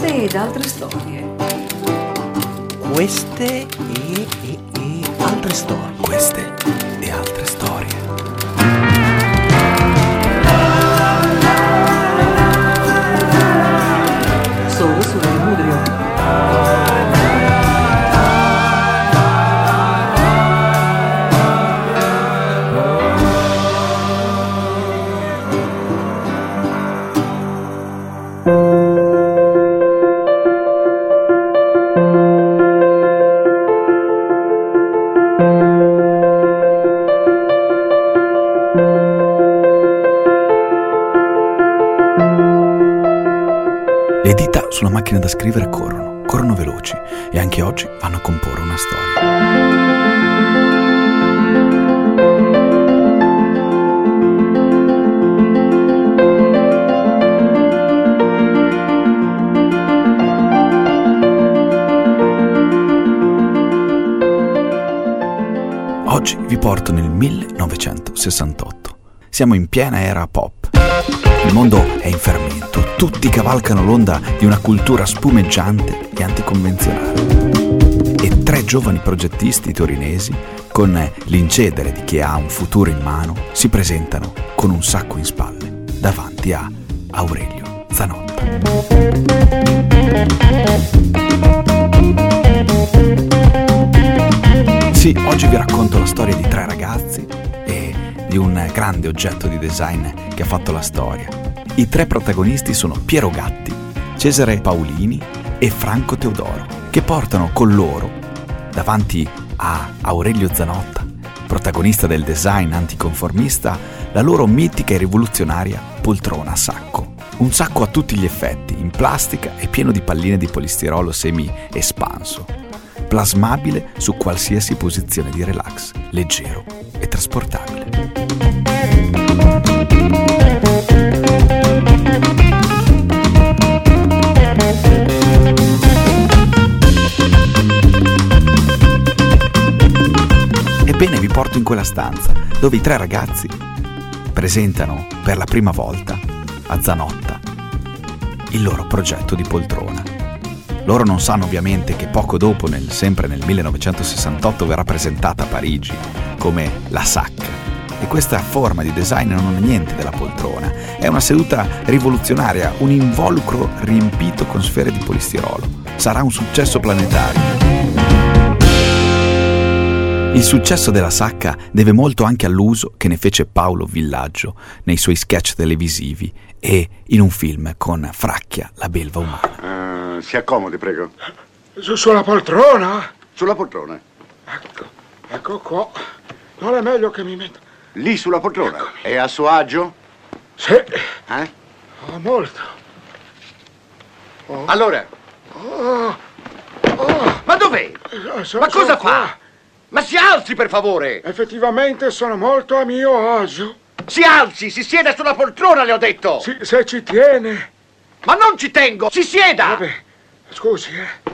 Queste ed altre storie. Queste e altre storie. Queste e altre storie. Solo su Rai. Le dita sulla macchina da scrivere corrono veloci e anche oggi vanno a comporre una storia. Oggi vi porto nel 1968. Siamo in piena era pop. Il mondo è in fermento, tutti cavalcano l'onda di una cultura spumeggiante e anticonvenzionale. E 3 giovani progettisti torinesi, con l'incedere di chi ha un futuro in mano, si presentano con un sacco in spalle davanti a Aurelio Zanotta. Sì, oggi vi racconto la storia di 3 ragazzi e di un grande oggetto di design che ha fatto la storia. I 3 protagonisti sono Piero Gatti, Cesare Paolini e Franco Teodoro, che portano con loro, davanti a Aurelio Zanotta, protagonista del design anticonformista, la loro mitica e rivoluzionaria poltrona a sacco. Un sacco a tutti gli effetti, in plastica e pieno di palline di polistirolo semi-espanso, plasmabile su qualsiasi posizione di relax, leggero e trasportabile. Ebbene, vi porto in quella stanza dove i 3 ragazzi presentano per la prima volta a Zanotta il loro progetto di poltrona. Loro non sanno ovviamente che poco dopo, sempre nel 1968, verrà presentata a Parigi come la sacca. E questa forma di design non è niente della poltrona, è una seduta rivoluzionaria, un involucro riempito con sfere di polistirolo. Sarà un successo planetario. Il successo della sacca deve molto anche all'uso che ne fece Paolo Villaggio nei suoi sketch televisivi e in un film con Fracchia, la belva umana. Si accomodi, prego. Sulla poltrona? Sulla poltrona. Ecco qua. Non è meglio che mi metta... Lì sulla poltrona? Eccomi. È a suo agio? Sì. Molto. Allora. Ma dov'è? Ma cosa fa? Ma si alzi, per favore! Effettivamente sono molto a mio agio. Si alzi, si sieda sulla poltrona, le ho detto! Sì, se ci tiene. Ma non ci tengo! Si sieda! Vabbè, scusi,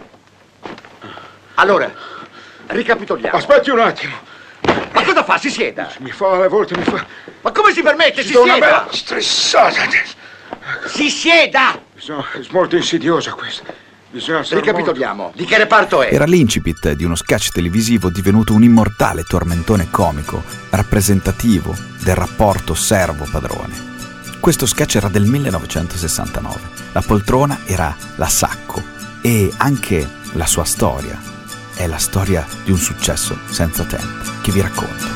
Allora, ricapitoliamo. Aspetti un attimo. Ma cosa fa? Si sieda! Mi fa alle volte, mi fa... Ma come si permette? Si do una sieda! bella stressata. Si sieda! È molto insidiosa questa. Bisogna stare Ricapitoliamo. Di che reparto è? Era l'incipit di uno sketch televisivo divenuto un immortale tormentone comico, rappresentativo del rapporto servo-padrone. Questo sketch era del 1969. La poltrona era la sacco e anche la sua storia è la storia di un successo senza tempo che vi racconto.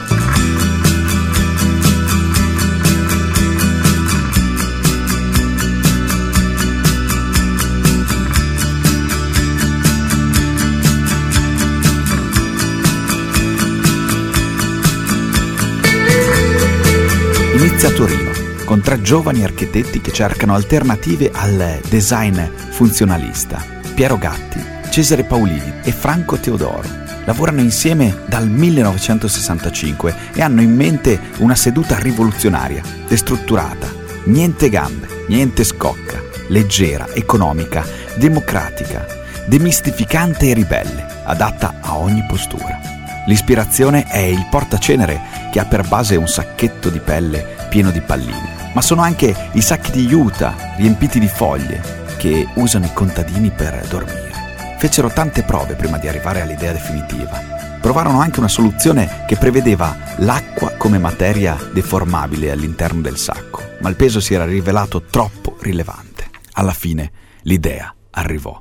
Inizia a Torino, con 3 giovani architetti che cercano alternative al design funzionalista. Piero Gatti, Cesare Paolini e Franco Teodoro lavorano insieme dal 1965 e hanno in mente una seduta rivoluzionaria, destrutturata, niente gambe, niente scocca, leggera, economica, democratica, demistificante e ribelle, adatta a ogni postura. L'ispirazione è il portacenere che ha per base un sacchetto di pelle pieno di palline, ma sono anche i sacchi di juta riempiti di foglie che usano i contadini per dormire. Fecero tante prove prima di arrivare all'idea definitiva. Provarono anche una soluzione che prevedeva l'acqua come materia deformabile all'interno del sacco, ma il peso si era rivelato troppo rilevante. Alla fine l'idea arrivò.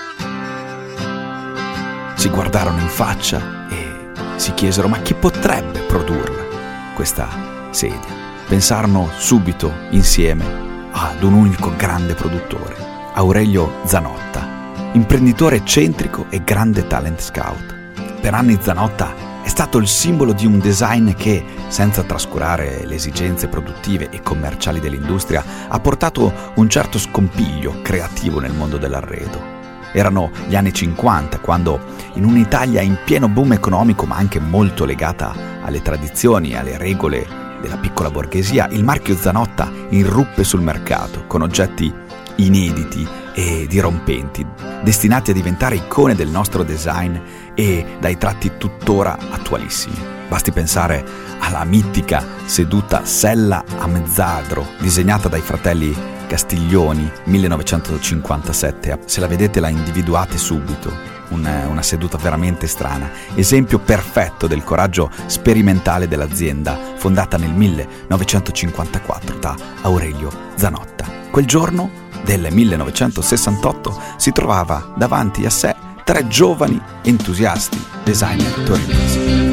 Si guardarono in faccia e si chiesero: ma chi potrebbe produrla questa sedia? Pensarono subito insieme ad un unico grande produttore, Aurelio Zanotta, imprenditore eccentrico e grande talent scout. Per anni Zanotta è stato il simbolo di un design che, senza trascurare le esigenze produttive e commerciali dell'industria, ha portato un certo scompiglio creativo nel mondo dell'arredo. Erano gli anni 50, quando in un'Italia in pieno boom economico, ma anche molto legata alle tradizioni e alle regole della piccola borghesia, il marchio Zanotta irruppe sul mercato con oggetti inediti e dirompenti, destinati a diventare icone del nostro design e dai tratti tuttora attualissimi. Basti pensare alla mitica seduta sella a mezzadro, disegnata dai fratelli Castiglioni, 1957. Se la vedete la individuate subito, una seduta veramente strana, esempio perfetto del coraggio sperimentale dell'azienda, fondata nel 1954 da Aurelio Zanotta. Quel giorno del 1968 si trovava davanti a sé 3 giovani entusiasti designer torinesi.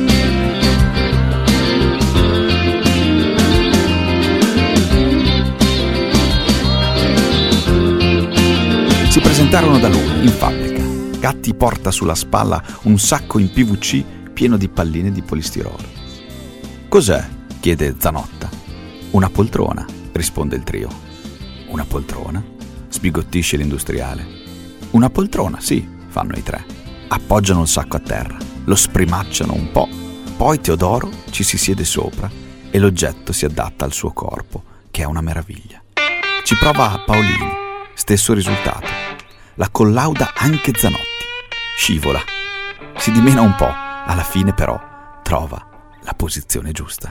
Si presentarono da lui in fabbrica. Gatti porta sulla spalla un sacco in PVC pieno di palline di polistirolo. «Cos'è?» chiede Zanotta. «Una poltrona», risponde il trio. «Una poltrona?» sbigottisce l'industriale. «Una poltrona, sì», fanno i 3. Appoggiano il sacco a terra, lo sprimacciano un po', poi Teodoro ci si siede sopra e l'oggetto si adatta al suo corpo, che è una meraviglia. Ci prova Paolini, stesso risultato. La collauda anche Zanotti. Scivola, si dimena un po', alla fine però trova la posizione giusta.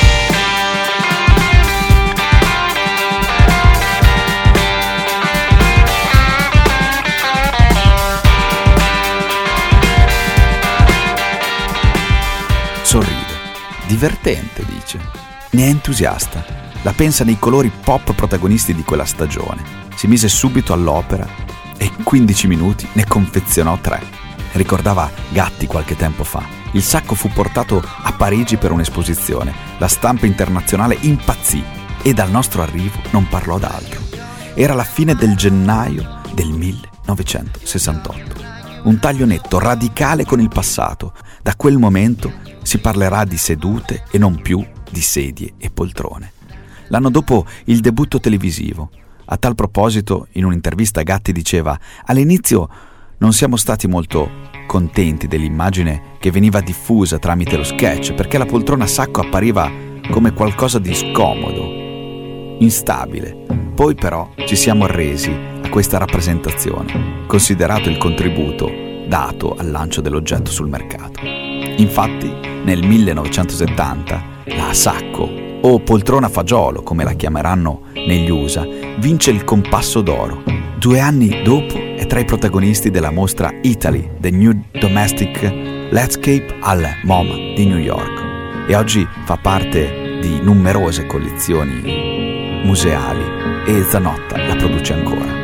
Sorride, divertente, dice. Ne è entusiasta, la pensa nei colori pop protagonisti di quella stagione. Si mise subito all'opera e in 15 minuti ne confezionò 3. Ricordava Gatti qualche tempo fa. Il sacco fu portato a Parigi per un'esposizione. La stampa internazionale impazzì e dal nostro arrivo non parlò d'altro. Era la fine del gennaio del 1968. Un taglio netto, radicale con il passato. Da quel momento si parlerà di sedute e non più di sedie e poltrone. L'anno dopo il debutto televisivo. A tal proposito, in un'intervista Gatti diceva: all'inizio non siamo stati molto contenti dell'immagine che veniva diffusa tramite lo sketch, perché la poltrona a sacco appariva come qualcosa di scomodo, instabile. Poi però ci siamo arresi a questa rappresentazione, considerato il contributo dato al lancio dell'oggetto sul mercato. Infatti, nel 1970, la sacco, o poltrona fagiolo, come la chiameranno negli USA, vince il Compasso d'Oro. 2 anni dopo è tra i protagonisti della mostra Italy, The New Domestic Landscape al MoMA di New York e oggi fa parte di numerose collezioni museali e Zanotta la produce ancora.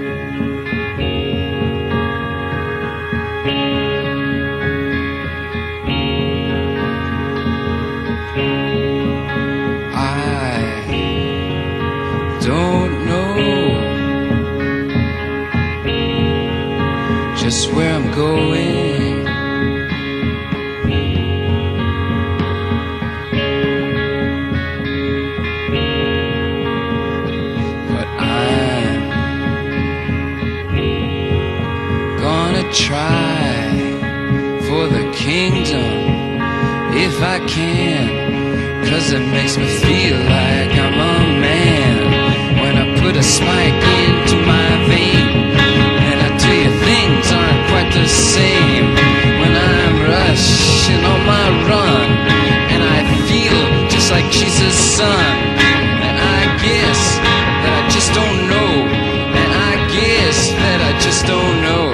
Just where I'm going, but I'm gonna try for the kingdom if I can, 'cause it makes me feel like I'm a man when I put a spike into my vein. Things aren't quite the same when I'm rushing on my run, and I feel just like Jesus' son, and I guess that I just don't know, and I guess just don't know.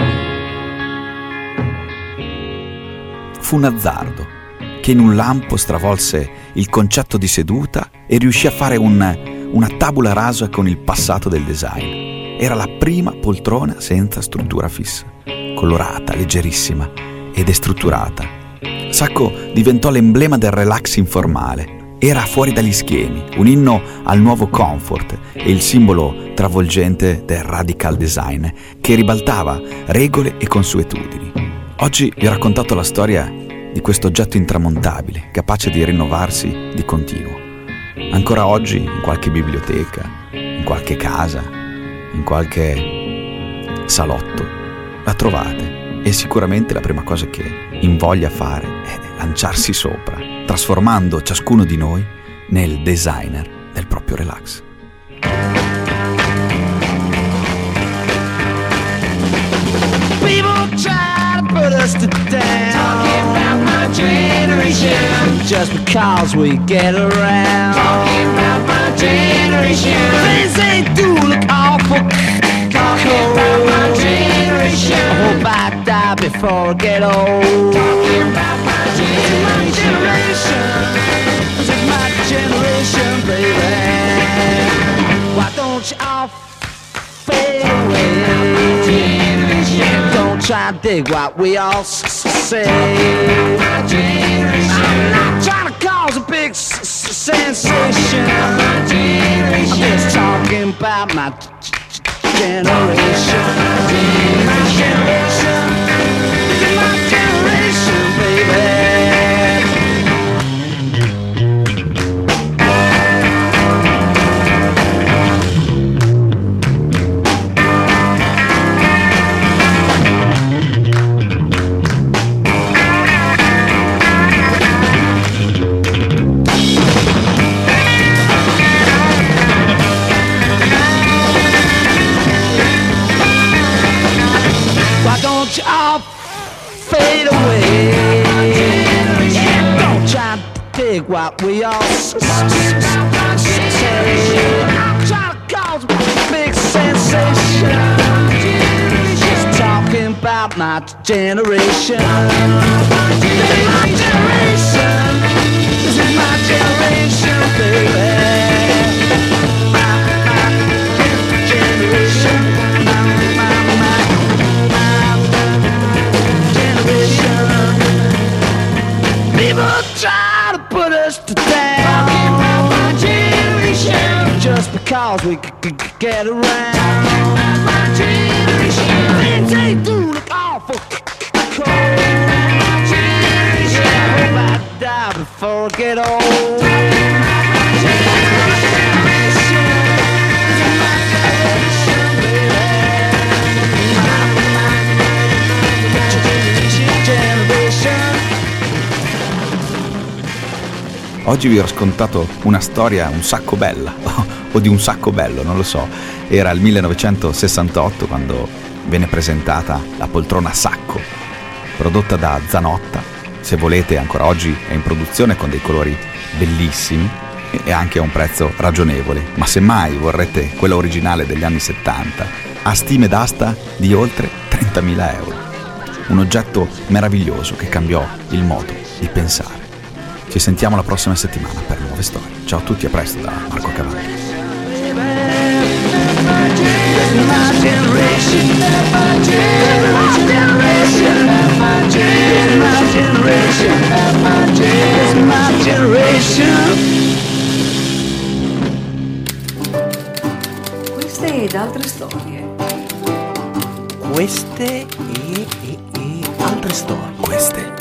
Fu un azzardo che in un lampo stravolse il concetto di seduta e riuscì a fare una tabula rasa con il passato del design. Era la prima poltrona senza struttura fissa, colorata, leggerissima e destrutturata. Sacco diventò l'emblema del relax informale. Era fuori dagli schemi, un inno al nuovo comfort e il simbolo travolgente del radical design che ribaltava regole e consuetudini. Oggi vi ho raccontato la storia di questo oggetto intramontabile, capace di rinnovarsi di continuo. Ancora oggi in qualche biblioteca, in qualche casa, in qualche salotto la trovate e sicuramente la prima cosa che invoglia fare è lanciarsi sopra, trasformando ciascuno di noi nel designer del proprio relax. People try to put us to down, talking about my generation, just because we get around, talking about my generation, things they do look awful, talking about my generation, I hope I die before I get old, talking about my generation, this is my generation, baby, why don't you all fade away? Don't try to dig what we all say. I'm not trying to cause a big sensation. I'm just talking about my generation. My generation. This is my generation, baby. You all fade away. Yeah, don't try to dig what we all say. I'm trying to cause a big sensation. Just talking about my generation. This is my generation. This is my generation, baby. My generation. People try to put us to down, talking about my generation, just because we get around. My generation, things they do look awful cold. My generation, I hope I die before I get old. My generation, my generation, baby. Oggi vi ho raccontato una storia un sacco bella, o di un sacco bello, non lo so. Era il 1968 quando venne presentata la poltrona Sacco, prodotta da Zanotta. Se volete, ancora oggi è in produzione con dei colori bellissimi e anche a un prezzo ragionevole. Ma se mai vorrete quella originale degli anni 70, ha stime d'asta di oltre 30.000 euro. Un oggetto meraviglioso che cambiò il modo di pensare. Ci sentiamo la prossima settimana per nuove storie. Ciao a tutti, a presto da Marco Cavalli. Queste ed altre storie. Queste e altre storie. Queste